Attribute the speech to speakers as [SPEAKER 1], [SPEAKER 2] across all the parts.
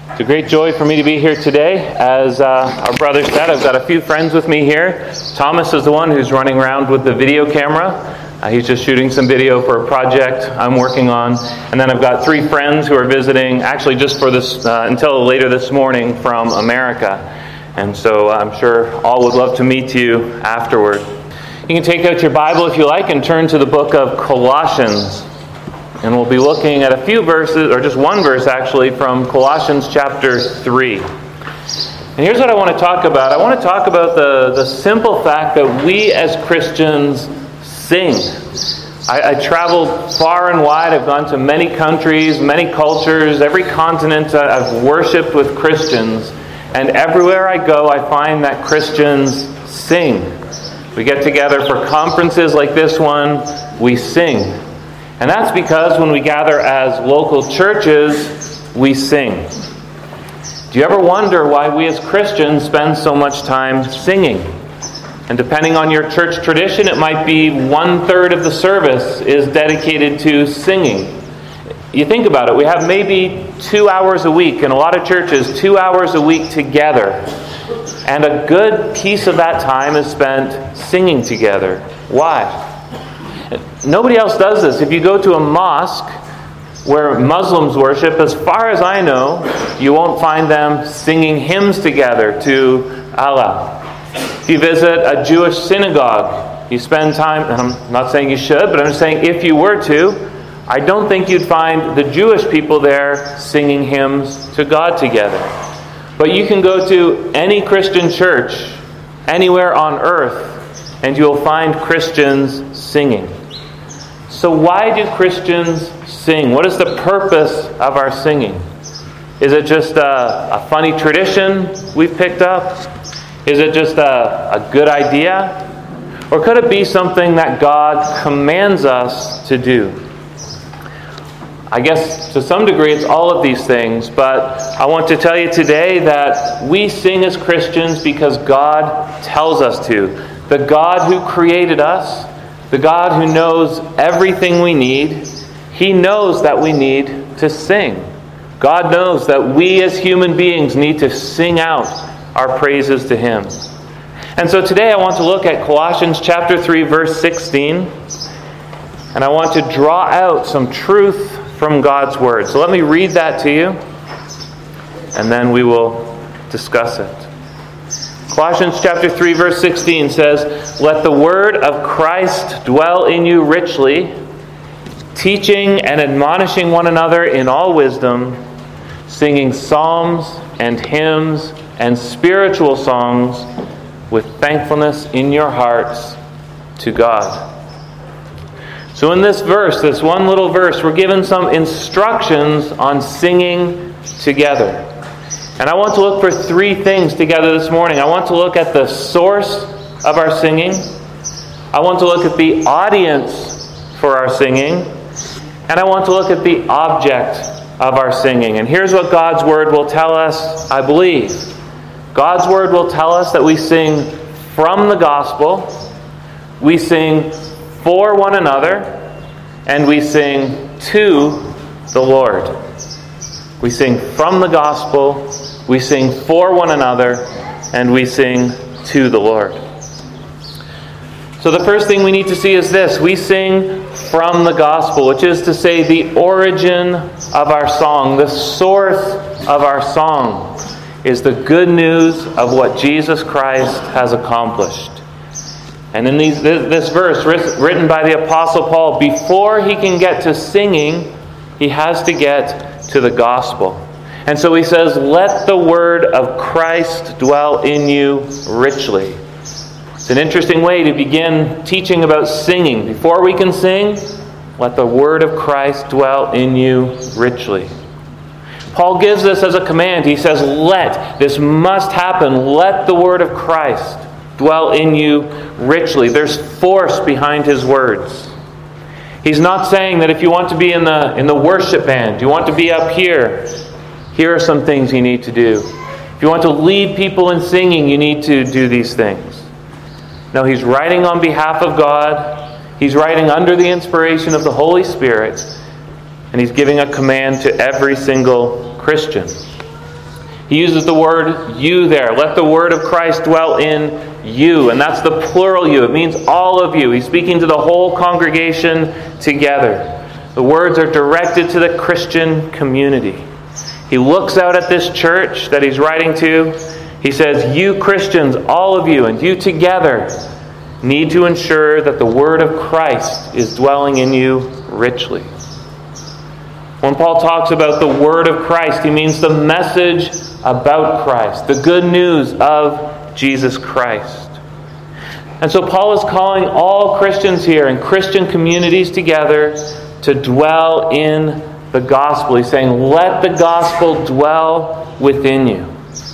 [SPEAKER 1] It's a great joy for me to be here today. As our brother said, I've got a few friends with me here. Thomas is the one who's running around with the video camera. He's just shooting some video for a project I'm working on. And then I've got three friends who are visiting, actually just for this until later this morning, from America. And so I'm sure all would love to meet you afterward. You can take out your Bible if you like and turn to the book of Colossians. And we'll be looking at a few verses, or just one verse actually, from Colossians chapter 3. And here's what I want to talk about. I want to talk about the simple fact that we as Christians sing. I traveled far and wide. I've gone to many countries, many cultures, every continent. I've worshipped with Christians. And everywhere I go, I find that Christians sing. We get together for conferences like this one, we sing. And that's because when we gather as local churches, we sing. Do you ever wonder why we as Christians spend so much time singing? And depending on your church tradition, it might be 1/3 of the service is dedicated to singing. You think about it, we have maybe 2 hours a week, in a lot of churches, 2 hours a week together. And a good piece of that time is spent singing together. Why? Nobody else does this. If you go to a mosque where Muslims worship, as far as I know, you won't find them singing hymns together to Allah. If you visit a Jewish synagogue, you spend time, and I'm not saying you should, but I'm just saying if you were to, I don't think you'd find the Jewish people there singing hymns to God together. But you can go to any Christian church anywhere on earth, and you'll find Christians singing. So why do Christians sing? What is the purpose of our singing? Is it just a funny tradition we've picked up? Is it just a good idea? Or could it be something that God commands us to do? I guess to some degree it's all of these things, but I want to tell you today that we sing as Christians because God tells us to. The God who created us, the God who knows everything we need, He knows that we need to sing. God knows that we as human beings need to sing out our praises to Him. And so today I want to look at Colossians chapter 3, verse 16, and I want to draw out some truth from God's Word. So let me read that to you, and then we will discuss it. Colossians chapter 3, verse 16 says, "Let the word of Christ dwell in you richly, teaching and admonishing one another in all wisdom, singing psalms and hymns and spiritual songs with thankfulness in your hearts to God." So in this verse, this one little verse, we're given some instructions on singing together. And I want to look for three things together this morning. I want to look at the source of our singing. I want to look at the audience for our singing. And I want to look at the object of our singing. And here's what God's Word will tell us, I believe. God's Word will tell us that we sing from the gospel, we sing for one another, and we sing to the Lord. We sing from the gospel, we sing for one another, and we sing to the Lord. So the first thing we need to see is this. We sing from the gospel, which is to say the origin of our song, the source of our song, is the good news of what Jesus Christ has accomplished. And in this verse, written by the Apostle Paul, before he can get to singing, he has to get to the gospel. And so he says, "Let the word of Christ dwell in you richly." It's an interesting way to begin teaching about singing. Before we can sing, let the word of Christ dwell in you richly. Paul gives this as a command. He says, this must happen. Let the word of Christ dwell in you richly. There's force behind his words. He's not saying that if you want to be in the worship band, you want to be up here, here are some things you need to do. If you want to lead people in singing, you need to do these things. No, he's writing on behalf of God. He's writing under the inspiration of the Holy Spirit. And he's giving a command to every single Christian. He uses the word you there. Let the word of Christ dwell in you. And that's the plural you. It means all of you. He's speaking to the whole congregation together. The words are directed to the Christian community. He looks out at this church that he's writing to. He says, you Christians, all of you, and you together, need to ensure that the word of Christ is dwelling in you richly. When Paul talks about the word of Christ, he means the message about Christ, the good news of Jesus Christ. And so Paul is calling all Christians here and Christian communities together to dwell in the gospel. He's saying, let the gospel dwell within you.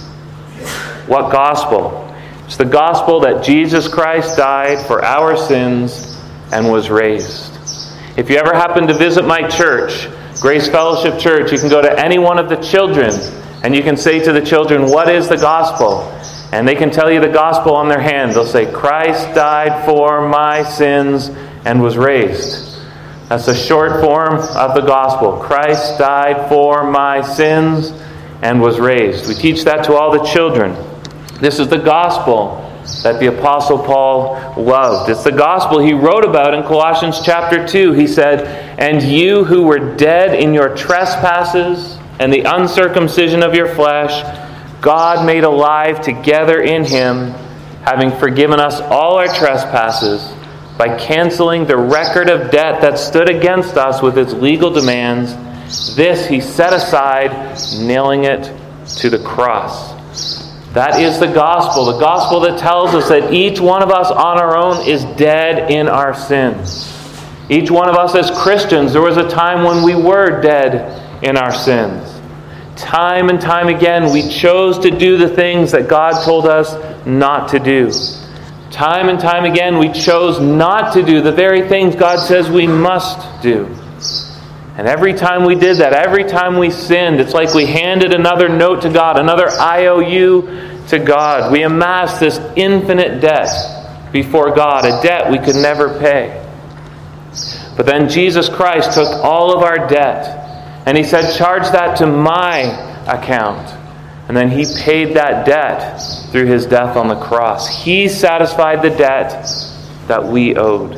[SPEAKER 1] What gospel? It's the gospel that Jesus Christ died for our sins and was raised. If you ever happen to visit my church, Grace Fellowship Church, you can go to any one of the children and you can say to the children, what is the gospel? And they can tell you the gospel on their hand. They'll say, Christ died for my sins and was raised. That's the short form of the gospel. Christ died for my sins and was raised. We teach that to all the children. This is the gospel that the Apostle Paul loved. It's the gospel he wrote about in Colossians chapter 2. He said, and you who were dead in your trespasses and the uncircumcision of your flesh, God made alive together in him, having forgiven us all our trespasses by canceling the record of debt that stood against us with its legal demands. This he set aside, nailing it to the cross. That is the gospel that tells us that each one of us on our own is dead in our sins. Each one of us as Christians, there was a time when we were dead in our sins. Time and time again, we chose to do the things that God told us not to do. Time and time again, we chose not to do the very things God says we must do. And every time we did that, every time we sinned, it's like we handed another note to God, another IOU to God. We amassed this infinite debt before God, a debt we could never pay. But then Jesus Christ took all of our debt, and he said, charge that to my account. And then he paid that debt through his death on the cross. He satisfied the debt that we owed.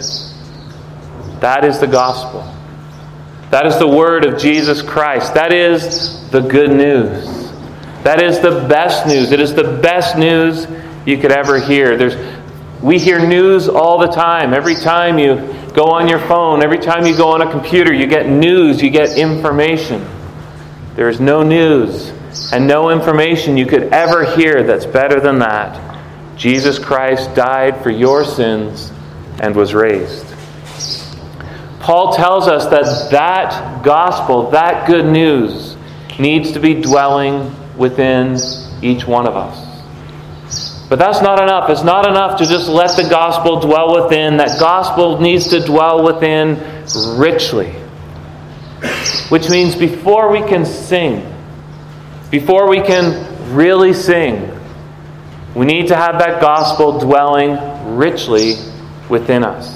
[SPEAKER 1] That is the gospel. That is the word of Jesus Christ. That is the good news. That is the best news. It is the best news you could ever hear. We hear news all the time. Every time you go on your phone, every time you go on a computer, you get news, you get information. There is no news and no information you could ever hear that's better than that. Jesus Christ died for your sins and was raised. Paul tells us that gospel, that good news, needs to be dwelling within each one of us. But that's not enough. It's not enough to just let the gospel dwell within. That gospel needs to dwell within richly. Which means before we can sing, before we can really sing, we need to have that gospel dwelling richly within us.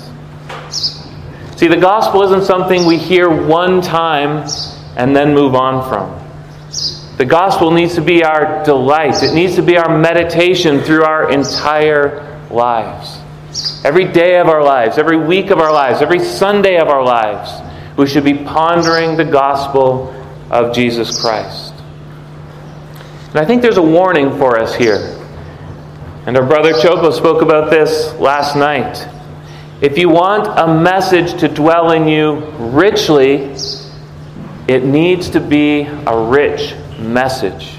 [SPEAKER 1] See, the gospel isn't something we hear one time and then move on from. The gospel needs to be our delight. It needs to be our meditation through our entire lives. Every day of our lives, every week of our lives, every Sunday of our lives, we should be pondering the gospel of Jesus Christ. And I think there's a warning for us here. And our brother Chopo spoke about this last night. If you want a message to dwell in you richly, it needs to be a rich message.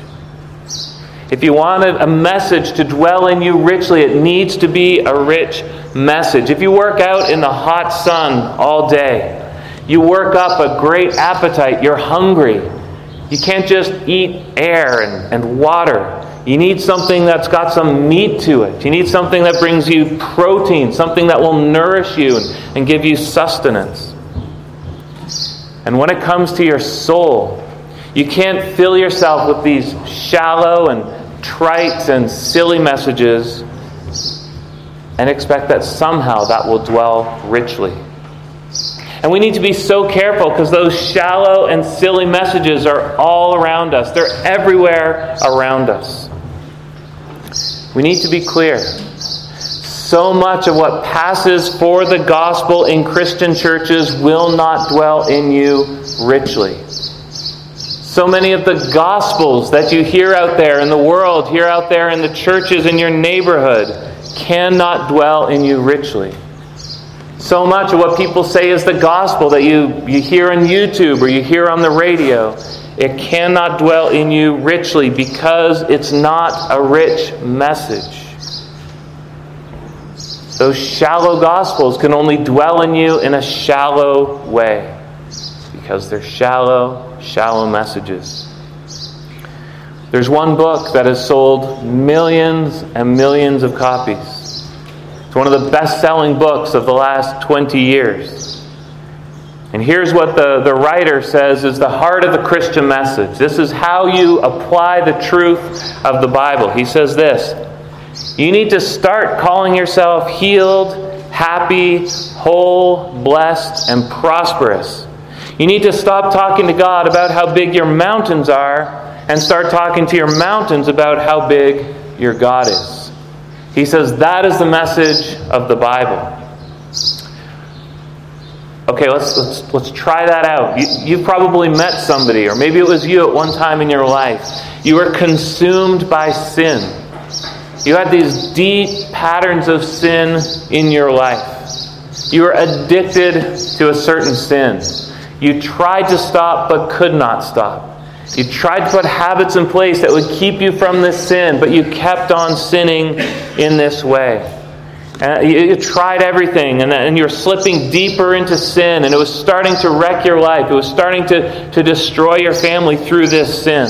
[SPEAKER 1] If you want a message to dwell in you richly, it needs to be a rich message. If you work out in the hot sun all day, you work up a great appetite, you're hungry. You can't just eat air and water. You need something that's got some meat to it. You need something that brings you protein, something that will nourish you and give you sustenance. And when it comes to your soul, you can't fill yourself with these shallow and trite and silly messages and expect that somehow that will dwell richly. And we need to be so careful because those shallow and silly messages are all around us. They're everywhere around us. We need to be clear. So much of what passes for the gospel in Christian churches will not dwell in you richly. So many of the gospels that you hear out there in the world, hear out there in the churches in your neighborhood, cannot dwell in you richly. So much of what people say is the gospel that you hear on YouTube or you hear on the radio, it cannot dwell in you richly because it's not a rich message. Those shallow gospels can only dwell in you in a shallow way because they're shallow messages. There's one book that has sold millions and millions of copies. It's one of the best-selling books of the last 20 years. And here's what the writer says is the heart of the Christian message. This is how you apply the truth of the Bible. He says this: you need to start calling yourself healed, happy, whole, blessed, and prosperous. You need to stop talking to God about how big your mountains are and start talking to your mountains about how big your God is. He says that is the message of the Bible. Okay, let's try that out. You've probably met somebody, or maybe it was you at one time in your life. You were consumed by sin. You had these deep patterns of sin in your life. You were addicted to a certain sin. You tried to stop but could not stop. You tried to put habits in place that would keep you from this sin, but you kept on sinning in this way. You tried everything, and you were slipping deeper into sin, and it was starting to wreck your life. It was starting to destroy your family through this sin.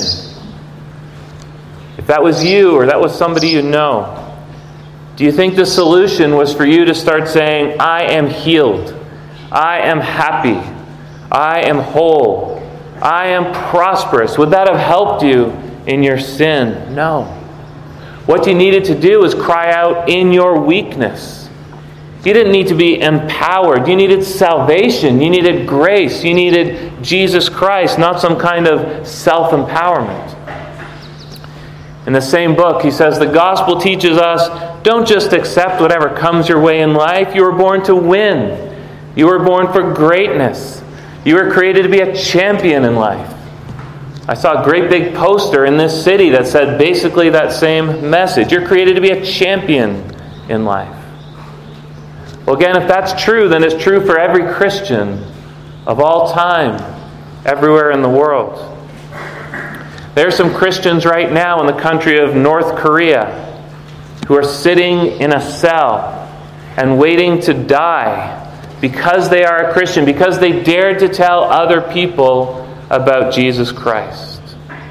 [SPEAKER 1] If that was you, or that was somebody you know, do you think the solution was for you to start saying, I am healed, I am happy, I am whole, I am prosperous? Would that have helped you in your sin? No. What you needed to do is cry out in your weakness. You didn't need to be empowered. You needed salvation. You needed grace. You needed Jesus Christ, not some kind of self-empowerment. In the same book, he says, the gospel teaches us, don't just accept whatever comes your way in life. You were born to win. You were born for greatness. You were created to be a champion in life. I saw a great big poster in this city that said basically that same message. You're created to be a champion in life. Well, again, if that's true, then it's true for every Christian of all time, everywhere in the world. There are some Christians right now in the country of North Korea who are sitting in a cell and waiting to die because they are a Christian, because they dared to tell other people about Jesus Christ.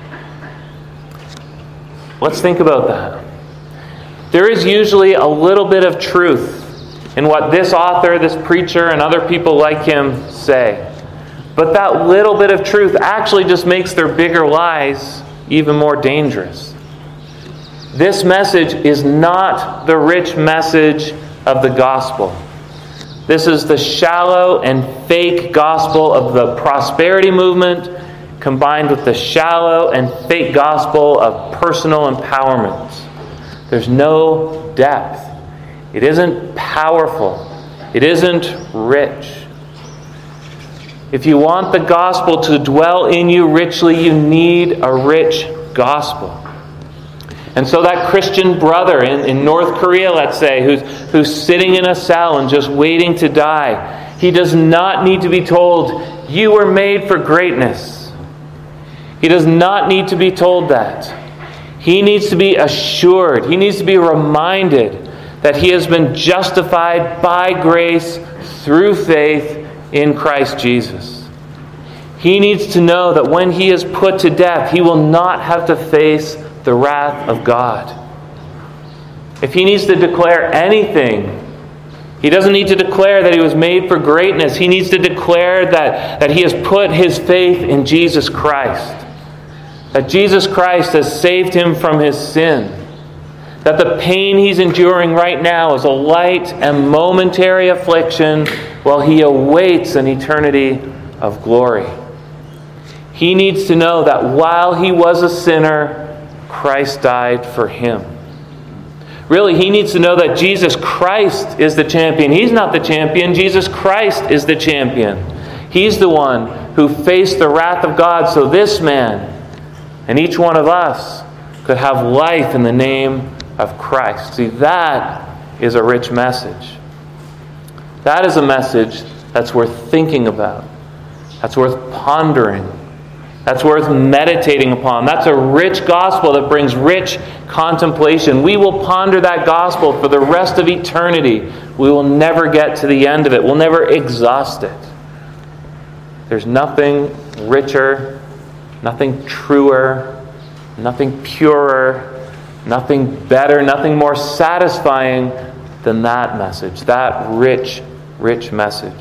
[SPEAKER 1] Let's think about that. There is usually a little bit of truth in what this author, this preacher, and other people like him say. But that little bit of truth actually just makes their bigger lies even more dangerous. This message is not the rich message of the gospel. This is the shallow and fake gospel of the prosperity movement combined with the shallow and fake gospel of personal empowerment. There's no depth. It isn't powerful. It isn't rich. If you want the gospel to dwell in you richly, you need a rich gospel. And so that Christian brother in North Korea, let's say, who's sitting in a cell and just waiting to die, he does not need to be told, you were made for greatness. He does not need to be told that. He needs to be assured. He needs to be reminded that he has been justified by grace through faith in Christ Jesus. He needs to know that when he is put to death, he will not have to face the wrath of God. If he needs to declare anything, he doesn't need to declare that he was made for greatness. He needs to declare that he has put his faith in Jesus Christ. That Jesus Christ has saved him from his sin. that the pain he's enduring right now is a light and momentary affliction while he awaits an eternity of glory. He needs to know that while he was a sinner, Christ died for him. Really, he needs to know that Jesus Christ is the champion. He's not the champion. Jesus Christ is the champion. He's the one who faced the wrath of God so this man and each one of us could have life in the name of Christ. See, that is a rich message. That is a message that's worth thinking about. That's worth pondering. That's worth meditating upon. That's a rich gospel that brings rich contemplation. We will ponder that gospel for the rest of eternity. We will never get to the end of it. We'll never exhaust it. There's nothing richer, nothing truer, nothing purer, nothing better, nothing more satisfying than that message, that rich, rich message.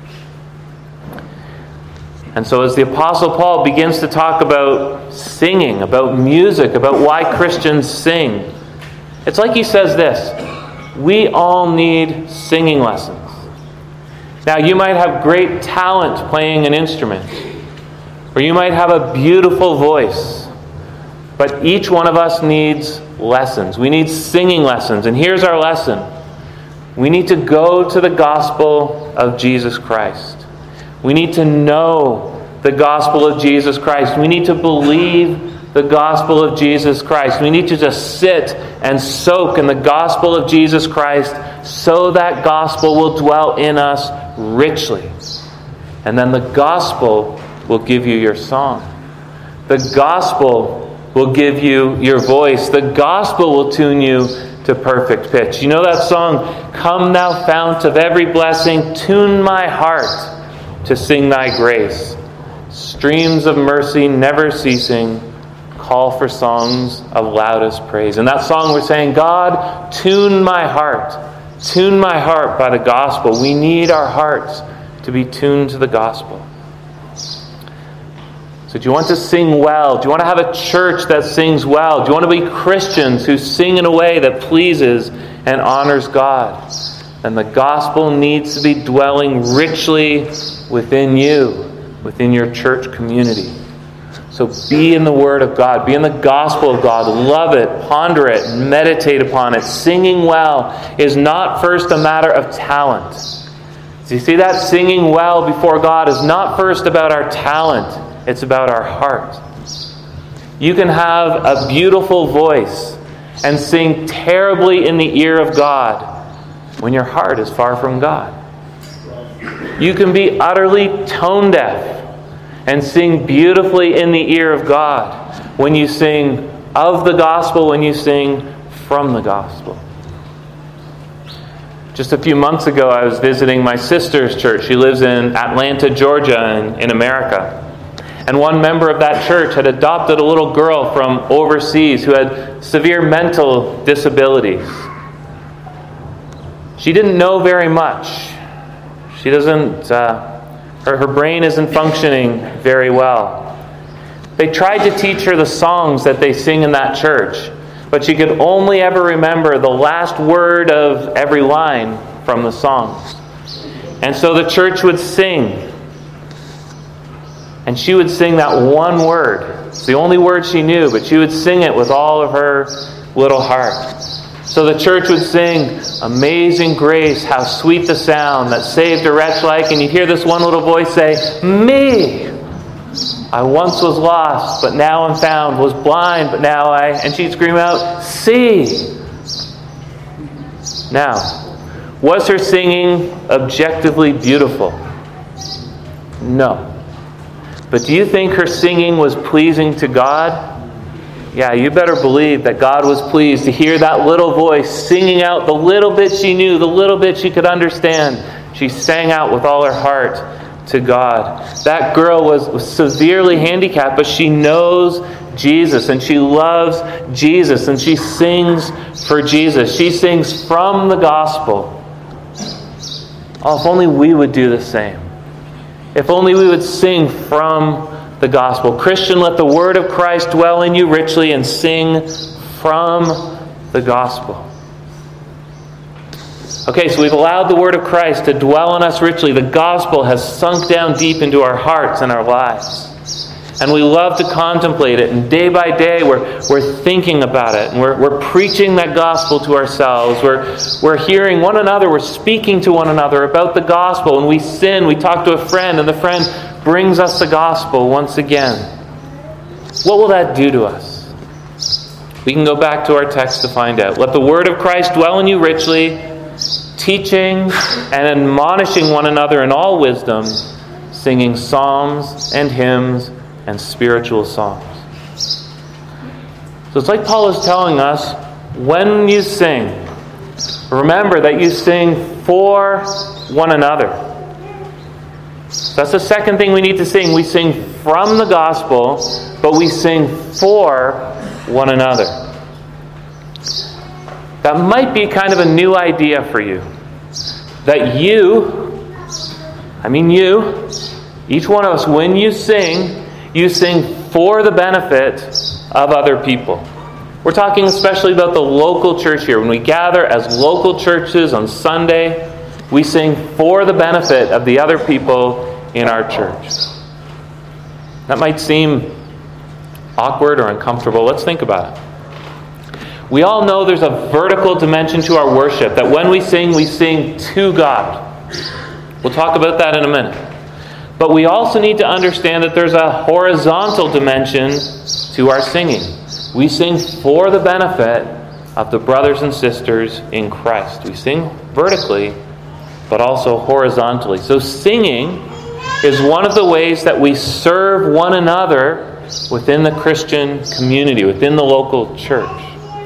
[SPEAKER 1] And so as the Apostle Paul begins to talk about singing, about music, about why Christians sing, it's like he says this: we all need singing lessons. Now, you might have great talent playing an instrument, or you might have a beautiful voice, but each one of us needs lessons. We need singing lessons. And here's our lesson. We need to go to the gospel of Jesus Christ. We need to know the gospel of Jesus Christ. We need to believe the gospel of Jesus Christ. We need to just sit and soak in the gospel of Jesus Christ so that gospel will dwell in us richly. And then the gospel will give you your song. The gospel will give you your voice. The gospel will tune you to perfect pitch. You know that song, "Come thou fount of every blessing, tune my heart to sing thy grace. Streams of mercy never ceasing, call for songs of loudest praise." In that song we're saying, God, tune my heart. Tune my heart by the gospel. We need our hearts to be tuned to the gospel. So do you want to sing well? Do you want to have a church that sings well? Do you want to be Christians who sing in a way that pleases and honors God? Then the gospel needs to be dwelling richly within you, within your church community. So be in the Word of God. Be in the gospel of God. Love it. Ponder it. Meditate upon it. Singing well is not first a matter of talent. So you see that? Singing well before God is not first about our talent. It's about our heart. You can have a beautiful voice and sing terribly in the ear of God when your heart is far from God. You can be utterly tone deaf and sing beautifully in the ear of God when you sing of the gospel, when you sing from the gospel. Just a few months ago, I was visiting my sister's church. She lives in Atlanta, Georgia, in America. And one member of that church had adopted a little girl from overseas who had severe mental disabilities. She didn't know very much. She doesn't... Her brain isn't functioning very well. They tried to teach her the songs that they sing in that church, but she could only ever remember the last word of every line from the songs. And so the church would sing, and she would sing that one word. It's the only word she knew, but she would sing it with all of her little heart. So the church would sing, "Amazing grace, how sweet the sound that saved a wretch like," and you'd hear this one little voice say, "Me! I once was lost, but now I'm found, was blind, but now I..." And she'd scream out, "See!" Now, was her singing objectively beautiful? No. But do you think her singing was pleasing to God? Yeah, you better believe that God was pleased to hear that little voice singing out the little bit she knew, the little bit she could understand. She sang out with all her heart to God. That girl was severely handicapped, but she knows Jesus, and she loves Jesus, and she sings for Jesus. She sings from the gospel. Oh, if only we would do the same. If only we would sing from the gospel. Christian, let the word of Christ dwell in you richly, and sing from the gospel. Okay, so we've allowed the word of Christ to dwell on us richly. The gospel has sunk down deep into our hearts and our lives. And we love to contemplate it. And day by day, we're thinking about it. And we're preaching that gospel to ourselves. We're hearing one another. We're speaking to one another about the gospel. When we sin, we talk to a friend, and the friend brings us the gospel once again. What will that do to us? We can go back to our text to find out. Let the word of Christ dwell in you richly, teaching and admonishing one another in all wisdom, singing psalms and hymns and spiritual songs. So it's like Paul is telling us, when you sing, remember that you sing for one another. So that's the second thing we need to sing. We sing from the gospel, but we sing for one another. That might be kind of a new idea for you. That you, each one of us, when you sing for the benefit of other people. We're talking especially about the local church here. When we gather as local churches on Sunday, we sing for the benefit of the other people in our church. That might seem awkward or uncomfortable. Let's think about it. We all know there's a vertical dimension to our worship, that when we sing to God. We'll talk about that in a minute. But we also need to understand that there's a horizontal dimension to our singing. We sing for the benefit of the brothers and sisters in Christ. We sing vertically, but also horizontally. So singing is one of the ways that we serve one another within the Christian community, within the local church.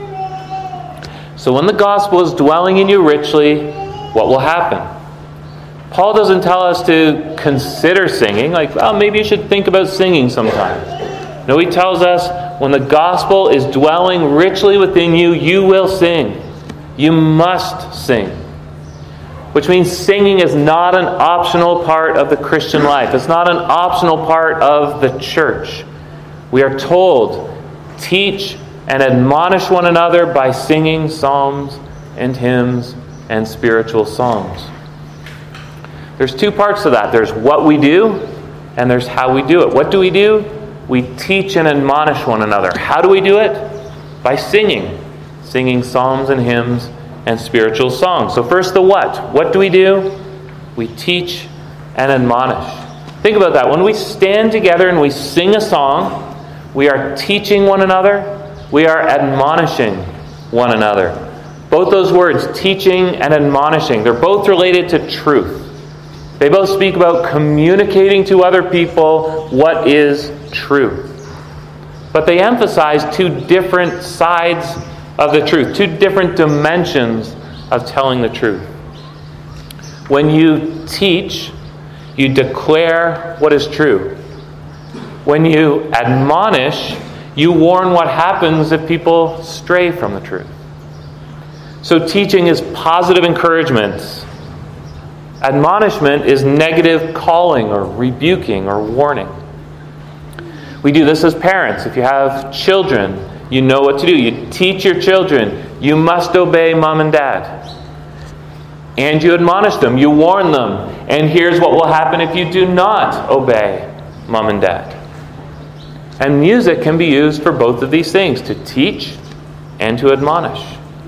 [SPEAKER 1] So when the gospel is dwelling in you richly, what will happen? Paul doesn't tell us to consider singing, like, well, maybe you should think about singing sometime. No, he tells us when the gospel is dwelling richly within you, you will sing. You must sing. Which means singing is not an optional part of the Christian life. It's not an optional part of the church. We are told, teach and admonish one another by singing psalms and hymns and spiritual songs. There's two parts to that. There's what we do, and there's how we do it. What do? We teach and admonish one another. How do we do it? By singing. Singing psalms and hymns and spiritual songs. So first the what. What do? We teach and admonish. Think about that. When we stand together and we sing a song, we are teaching one another. We are admonishing one another. Both those words, teaching and admonishing, they're both related to truth. They both speak about communicating to other people what is true. But they emphasize two different sides of the truth, two different dimensions of telling the truth. When you teach, you declare what is true. When you admonish, you warn what happens if people stray from the truth. So teaching is positive encouragement. Admonishment is negative calling or rebuking or warning. We do this as parents. If you have children, you know what to do. You teach your children, you must obey mom and dad. And you admonish them, you warn them. And here's what will happen if you do not obey mom and dad. And music can be used for both of these things, to teach and to admonish.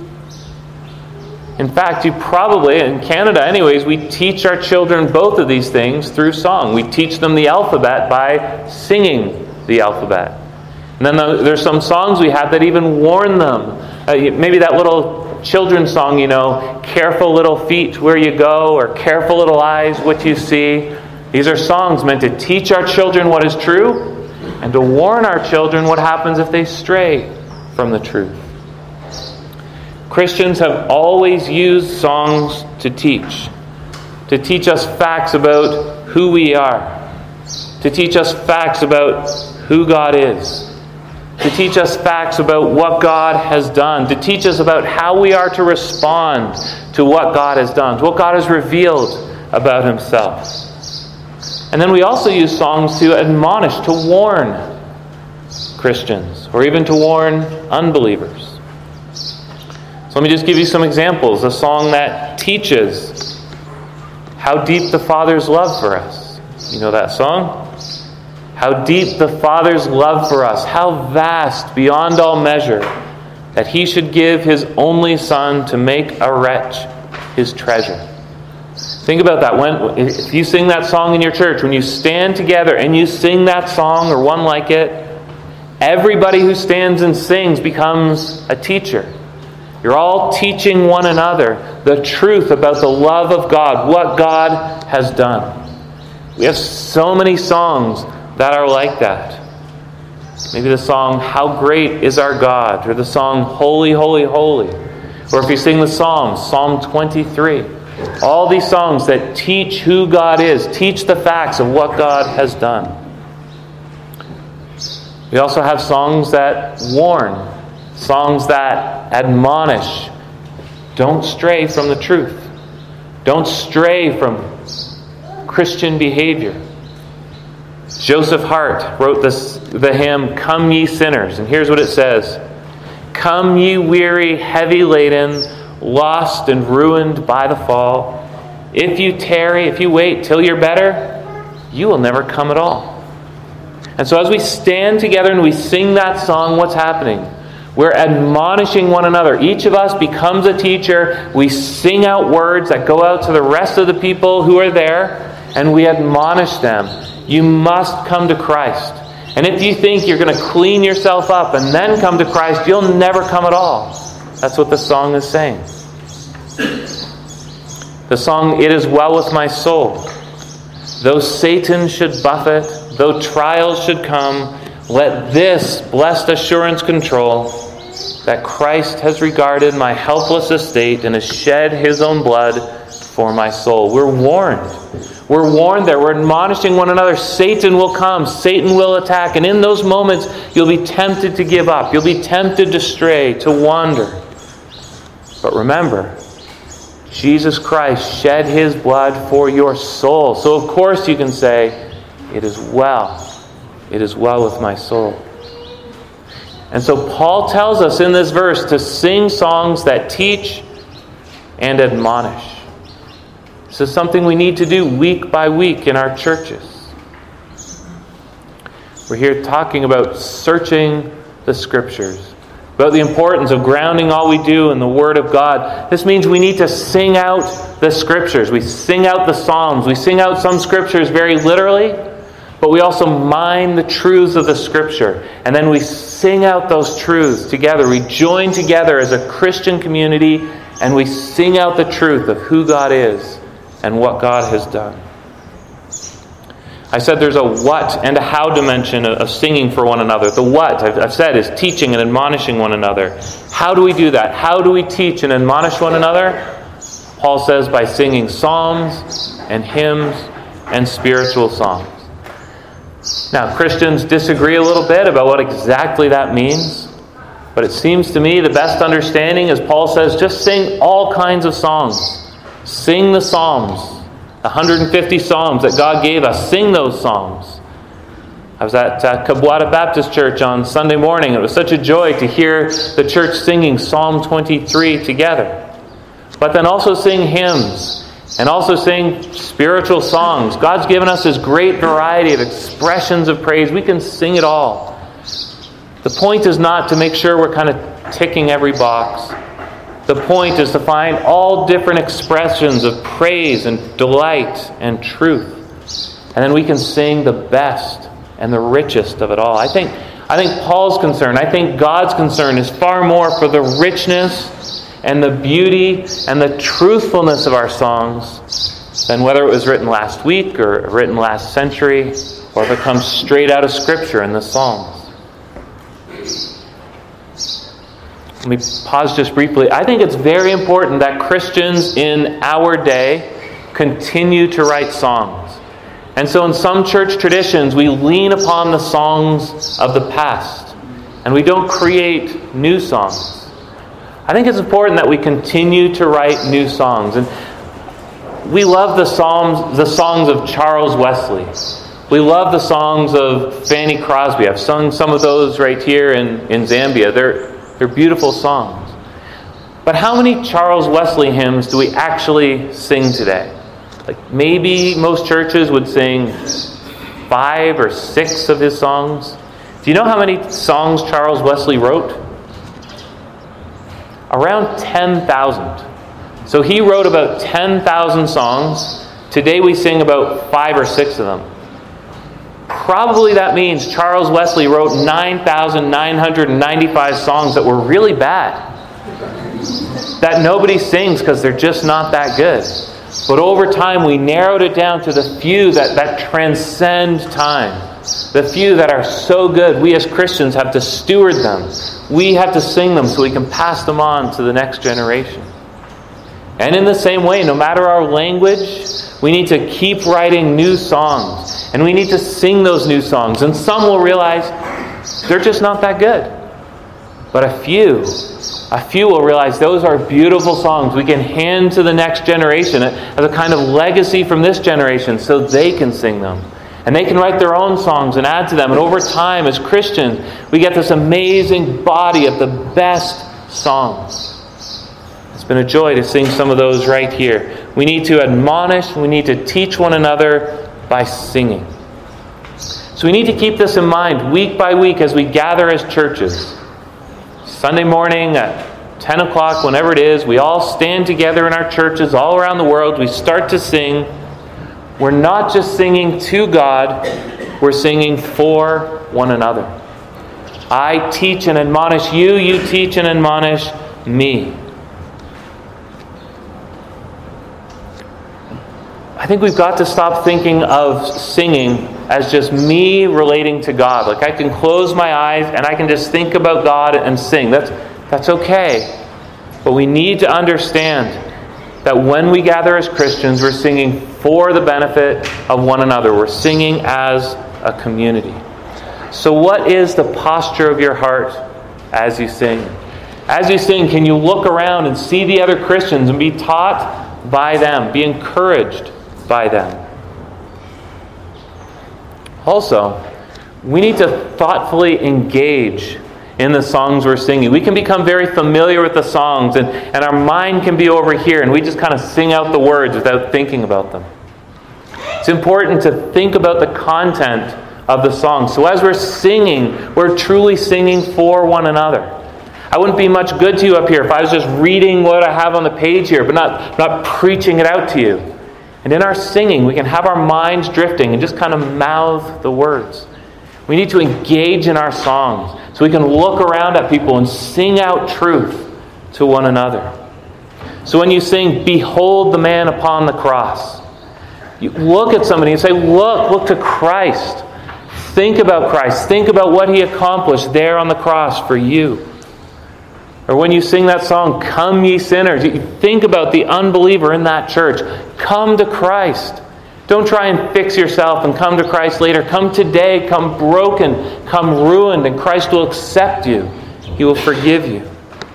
[SPEAKER 1] In fact, you probably, in Canada anyways, we teach our children both of these things through song. We teach them the alphabet by singing the alphabet. And then there's some songs we have that even warn them. Maybe that little children's song, careful little feet where you go, or careful little eyes what you see. These are songs meant to teach our children what is true and to warn our children what happens if they stray from the truth. Christians have always used songs to teach us facts about who we are, to teach us facts about who God is, to teach us facts about what God has done, to teach us about how we are to respond to what God has done, to what God has revealed about himself. And then we also use songs to admonish, to warn Christians, or even to warn unbelievers. So let me just give you some examples. A song that teaches how deep the Father's love for us. You know that song? How deep the Father's love for us. How vast, beyond all measure, that He should give His only Son to make a wretch His treasure. Think about that. If you sing that song in your church, when you stand together and you sing that song or one like it, everybody who stands and sings becomes a teacher. You're all teaching one another the truth about the love of God, what God has done. We have so many songs that are like that. Maybe the song, How Great is Our God, or the song, Holy, Holy, Holy. Or if you sing the Psalms, Psalm 23. All these songs that teach who God is, teach the facts of what God has done. We also have songs that warn, songs that admonish. Don't stray from the truth. Don't stray from Christian behavior. Joseph Hart wrote the hymn, Come Ye Sinners. And here's what it says. Come ye weary, heavy laden, lost and ruined by the fall. If you tarry, if you wait till you're better, you will never come at all. And so as we stand together and we sing that song, what's happening? We're admonishing one another. Each of us becomes a teacher. We sing out words that go out to the rest of the people who are there, and we admonish them. You must come to Christ. And if you think you're going to clean yourself up and then come to Christ, you'll never come at all. That's what the song is saying. The song, It Is Well With My Soul. Though Satan should buffet, though trials should come, let this blessed assurance control, that Christ has regarded my helpless estate and has shed His own blood for my soul. We're warned. We're warned there. We're admonishing one another. Satan will come. Satan will attack. And in those moments, you'll be tempted to give up. You'll be tempted to stray, to wander. But remember, Jesus Christ shed His blood for your soul. So of course you can say, it is well. It is well with my soul. And so Paul tells us in this verse to sing songs that teach and admonish. This is something we need to do week by week in our churches. We're here talking about searching the Scriptures, about the importance of grounding all we do in the Word of God. This means we need to sing out the Scriptures. We sing out the Psalms. We sing out some Scriptures very literally, but we also mine the truths of the Scripture. And then we sing out those truths together. We join together as a Christian community and we sing out the truth of who God is and what God has done. I said there's a what and a how dimension of singing for one another. The what, I've said, is teaching and admonishing one another. How do we do that? How do we teach and admonish one another? Paul says by singing psalms and hymns and spiritual songs. Now, Christians disagree a little bit about what exactly that means. But it seems to me the best understanding, as Paul says, just sing all kinds of songs. Sing the Psalms, the 150 Psalms that God gave us. Sing those Psalms. I was at Cabuata Baptist Church on Sunday morning. It was such a joy to hear the church singing Psalm 23 together. But then also sing hymns and also sing spiritual songs. God's given us this great variety of expressions of praise. We can sing it all. The point is not to make sure we're kind of ticking every box. The point is to find all different expressions of praise and delight and truth. And then we can sing the best and the richest of it all. I think Paul's concern, I think God's concern is far more for the richness and the beauty and the truthfulness of our songs than whether it was written last week or written last century or if it comes straight out of Scripture in the Psalms. Let me pause just briefly. I think it's very important that Christians in our day continue to write songs. And so in some church traditions, we lean upon the songs of the past. And we don't create new songs. I think it's important that we continue to write new songs. And we love the songs of Charles Wesley. We love the songs of Fanny Crosby. I've sung some of those right here in Zambia. They're beautiful songs. But how many Charles Wesley hymns do we actually sing today? Like maybe most churches would sing 5 or 6 of his songs. Do you know how many songs Charles Wesley wrote? Around 10,000. So he wrote about 10,000 songs. Today we sing about 5 or 6 of them. Probably that means Charles Wesley wrote 9,995 songs that were really bad. That nobody sings because they're just not that good. But over time we narrowed it down to the few that transcend time. The few that are so good, we as Christians have to steward them. We have to sing them so we can pass them on to the next generation. And in the same way, no matter our language, we need to keep writing new songs. And we need to sing those new songs. And some will realize they're just not that good. But a few will realize those are beautiful songs we can hand to the next generation as a kind of legacy from this generation so they can sing them. And they can write their own songs and add to them. And over time, as Christians, we get this amazing body of the best songs. It's been a joy to sing some of those right here. We need to admonish, we need to teach one another by singing. So we need to keep this in mind week by week as we gather as churches. Sunday morning at 10 o'clock, whenever it is, we all stand together in our churches all around the world. We start to sing. We're not just singing to God, we're singing for one another. I teach and admonish you, you teach and admonish me. I think we've got to stop thinking of singing as just me relating to God. Like I can close my eyes and I can just think about God and sing. That's okay. But we need to understand that when we gather as Christians, we're singing for the benefit of one another. We're singing as a community. So what is the posture of your heart as you sing? As you sing, can you look around and see the other Christians and be taught by them, be encouraged by them? Also, we need to thoughtfully engage in the songs we're singing. We can become very familiar with the songs and our mind can be over here and we just kind of sing out the words without thinking about them. It's important to think about the content of the song. So as we're singing, we're truly singing for one another. I wouldn't be much good to you up here if I was just reading what I have on the page here, but not preaching it out to you. And in our singing, we can have our minds drifting and just kind of mouth the words. We need to engage in our songs so we can look around at people and sing out truth to one another. So when you sing, "Behold the man upon the cross," you look at somebody and say, look to Christ. Think about Christ. Think about what He accomplished there on the cross for you. Or when you sing that song, "Come ye sinners," you think about the unbeliever in that church. Come to Christ. Don't try and fix yourself and come to Christ later. Come today, come broken, come ruined, and Christ will accept you. He will forgive you.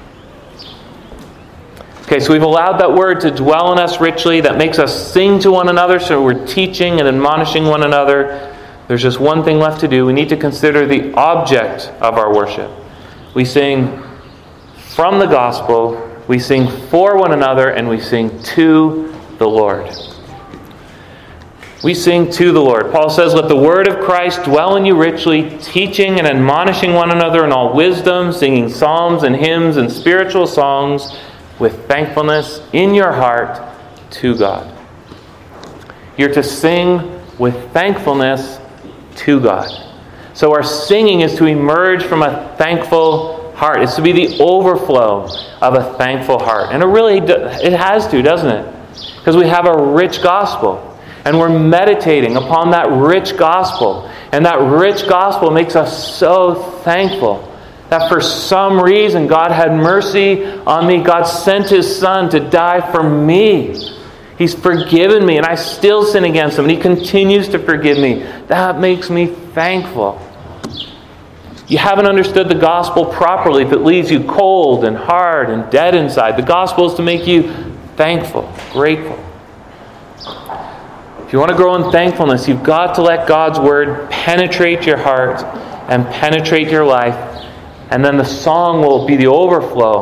[SPEAKER 1] Okay, so we've allowed that word to dwell in us richly. That makes us sing to one another, so we're teaching and admonishing one another. There's just one thing left to do. We need to consider the object of our worship. We sing from the gospel, we sing for one another, and we sing to the Lord. We sing to the Lord. Paul says, "Let the word of Christ dwell in you richly, teaching and admonishing one another in all wisdom, singing psalms and hymns and spiritual songs with thankfulness in your heart to God." You're to sing with thankfulness to God. So our singing is to emerge from a thankful heart. It's to be the overflow of a thankful heart. And it has to, doesn't it? Because we have a rich gospel. And we're meditating upon that rich gospel. And that rich gospel makes us so thankful that for some reason God had mercy on me. God sent His Son to die for me. He's forgiven me and I still sin against Him. And He continues to forgive me. That makes me thankful. You haven't understood the gospel properly if it leaves you cold and hard and dead inside. The gospel is to make you thankful, grateful. If you want to grow in thankfulness, you've got to let God's word penetrate your heart and penetrate your life. And then the song will be the overflow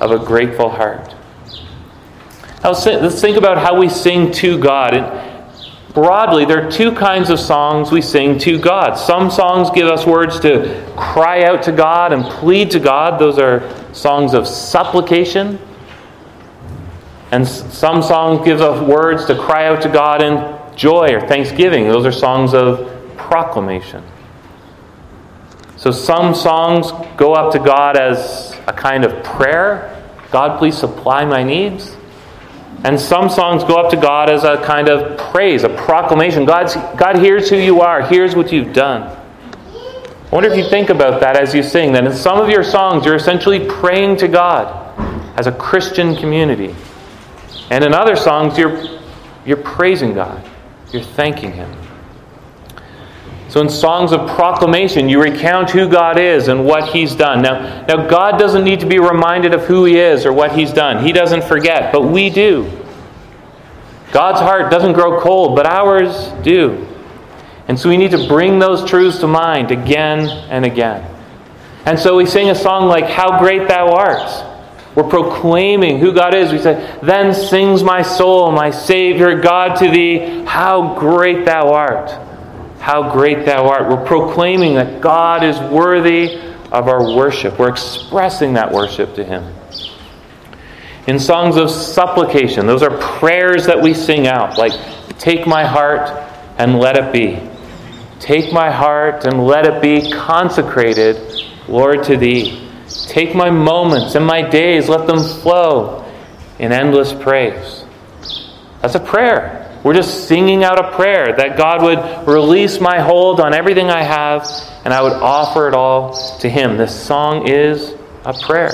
[SPEAKER 1] of a grateful heart. Now, let's think about how we sing to God. And broadly, there are two kinds of songs we sing to God. Some songs give us words to cry out to God and plead to God. Those are songs of supplication. And some songs give us words to cry out to God in joy or thanksgiving. Those are songs of proclamation. So some songs go up to God as a kind of prayer. God, please supply my needs. And some songs go up to God as a kind of praise, a proclamation. God, here's who you are. Here's what you've done. I wonder if you think about that as you sing. That in some of your songs, you're essentially praying to God as a Christian community. And in other songs, you're praising God. You're thanking Him. So in songs of proclamation, you recount who God is and what He's done. Now, God doesn't need to be reminded of who He is or what He's done. He doesn't forget, but we do. God's heart doesn't grow cold, but ours do. And so we need to bring those truths to mind again and again. And so we sing a song like, How Great Thou Art. We're proclaiming who God is. We say, Then sings my soul, my Savior God to Thee, how great Thou art. How great Thou art. We're proclaiming that God is worthy of our worship. We're expressing that worship to Him. In songs of supplication, those are prayers that we sing out, like, Take my heart and let it be. Take my heart and let it be consecrated, Lord, to Thee. Take my moments and my days, let them flow in endless praise. That's a prayer. We're just singing out a prayer that God would release my hold on everything I have and I would offer it all to Him. This song is a prayer.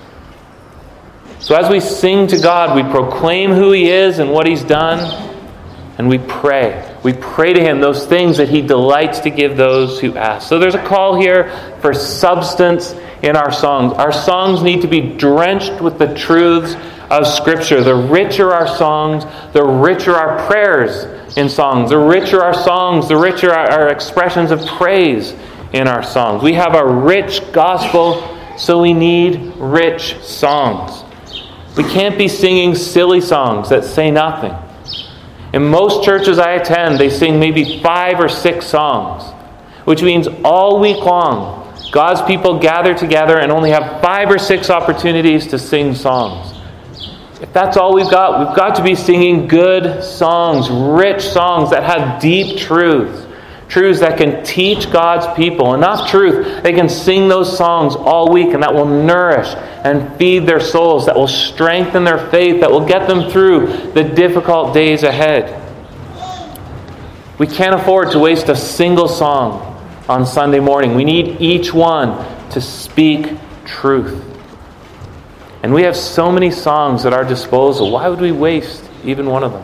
[SPEAKER 1] So as we sing to God, we proclaim who He is and what He's done, and we pray. We pray to Him those things that He delights to give those who ask. So there's a call here for substance in our songs. Our songs need to be drenched with the truths of Scripture. The richer our songs, the richer our prayers in songs. The richer our songs, the richer our expressions of praise in our songs. We have a rich gospel, so we need rich songs. We can't be singing silly songs that say nothing. In most churches I attend, they sing maybe 5 or 6 songs, which means all week long, God's people gather together and only have 5 or 6 opportunities to sing songs. If that's all we've got to be singing good songs, rich songs that have deep truths that can teach God's people enough truth. They can sing those songs all week, and that will nourish and feed their souls, that will strengthen their faith, that will get them through the difficult days ahead. We can't afford to waste a single song on Sunday morning. We need each one to speak truth. And we have so many songs at our disposal. Why would we waste even one of them?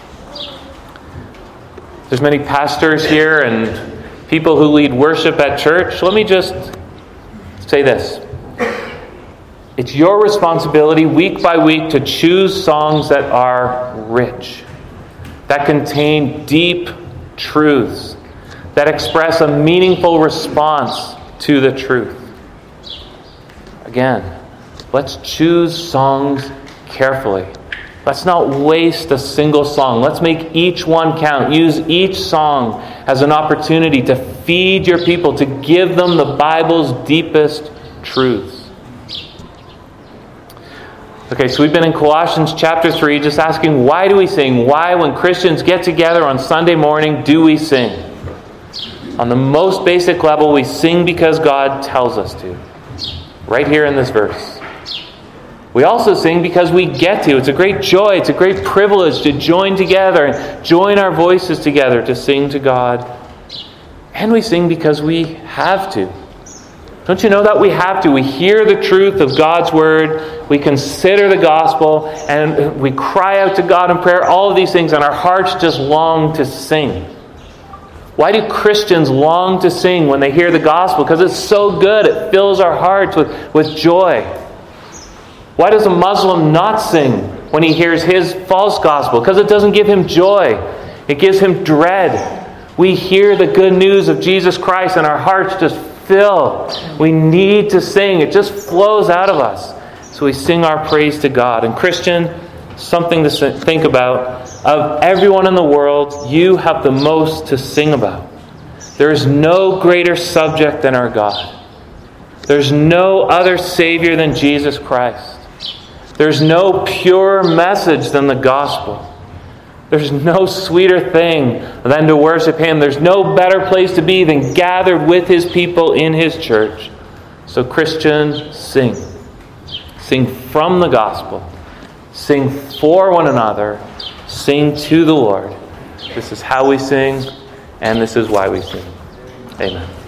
[SPEAKER 1] There's many pastors here and people who lead worship at church. Let me just say this. It's your responsibility week by week to choose songs that are rich, that contain deep truths, that express a meaningful response to the truth. Again, let's choose songs carefully. Let's not waste a single song. Let's make each one count. Use each song as an opportunity to feed your people, to give them the Bible's deepest truths. Okay, so we've been in Colossians chapter 3 just asking, why do we sing? Why, when Christians get together on Sunday morning, do we sing? On the most basic level, we sing because God tells us to. Right here in this verse. We also sing because we get to. It's a great joy. It's a great privilege to join together and join our voices together to sing to God. And we sing because we have to. Don't you know that we have to? We hear the truth of God's Word. We consider the gospel. And we cry out to God in prayer. All of these things. And our hearts just long to sing. Why do Christians long to sing when they hear the gospel? Because it's so good. It fills our hearts with joy. Why does a Muslim not sing when he hears his false gospel? Because it doesn't give him joy. It gives him dread. We hear the good news of Jesus Christ and our hearts just fill. We need to sing. It just flows out of us. So we sing our praise to God. And Christian, something to think about. Of everyone in the world, you have the most to sing about. There is no greater subject than our God. There's no other Savior than Jesus Christ. There's no purer message than the gospel. There's no sweeter thing than to worship Him. There's no better place to be than gathered with His people in His church. So Christian, sing. Sing from the gospel. Sing for one another. Sing to the Lord. This is how we sing, and this is why we sing. Amen.